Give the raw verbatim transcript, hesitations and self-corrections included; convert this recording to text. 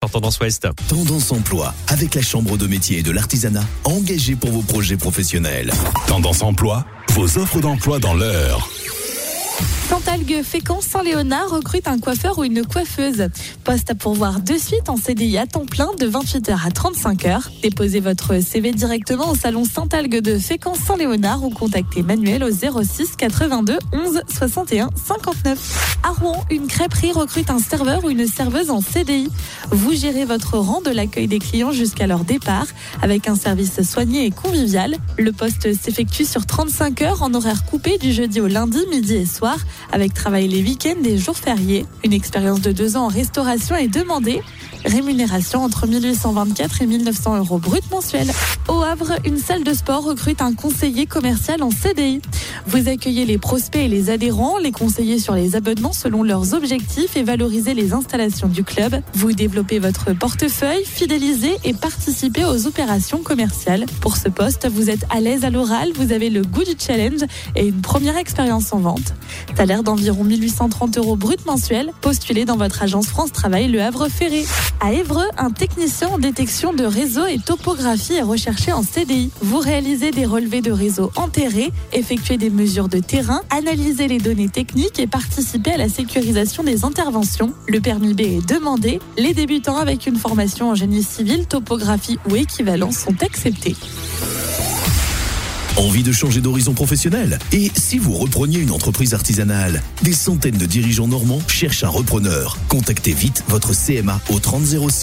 sur Tendance Ouest. Tendance Emploi, avec la Chambre de métier et de l'artisanat, engagée pour vos projets professionnels. Tendance Emploi, vos offres d'emploi dans l'heure. Santalgue Fécamp Saint-Léonard recrute un coiffeur ou une coiffeuse. Poste à pourvoir de suite en C D I à temps plein de vingt-huit heures à trente-cinq heures. Déposez votre C V directement au salon Santalgue de Fécamp Saint-Léonard ou contactez Manuel au zéro six quatre-vingt-deux onze soixante et un cinquante-neuf. À Rouen, une crêperie recrute un serveur ou une serveuse en C D I. Vous gérez votre rang de l'accueil des clients jusqu'à leur départ avec un service soigné et convivial. Le poste s'effectue sur trente-cinq heures en horaire coupé du jeudi au lundi, midi et soir, avec travail les week-ends et jours fériés. Une expérience de deux ans en restauration est demandée. Rémunération entre mille huit cent vingt-quatre et mille neuf cents euros brut mensuels. Au Havre, une salle de sport recrute un conseiller commercial en C D I. Vous accueillez les prospects et les adhérents, les conseillez sur les abonnements selon leurs objectifs et valorisez les installations du club. Vous développez votre portefeuille, fidélisez et participez aux opérations commerciales. Pour ce poste, vous êtes à l'aise à l'oral, vous avez le goût du challenge et une première expérience en vente. Salaire d'environ mille huit cent trente euros brut mensuels. Postulez dans votre agence France Travail Le Havre Ferré. À Évreux, un technicien en détection de réseau et topographie est recherché en C D I. Vous réalisez des relevés de réseau enterrés, effectuez des mesures de terrain, analysez les données techniques et participez à la sécurisation des interventions. Le permis B est demandé. Les débutants avec une formation en génie civil, topographie ou équivalent sont acceptés. Envie de changer d'horizon professionnel? Et si vous repreniez une entreprise artisanale? Des centaines de dirigeants normands cherchent un repreneur. Contactez vite votre C M A au trente zéro six.